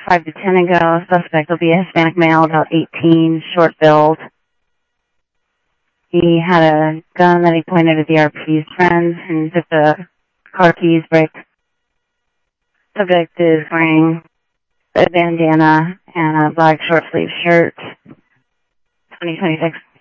5 to 10 ago. Suspect will be a Hispanic male, about 18, short build. He had a gun that he pointed at the RP's friends and took the car keys, brick. Subject is wearing a bandana and a black short sleeve shirt. 2026.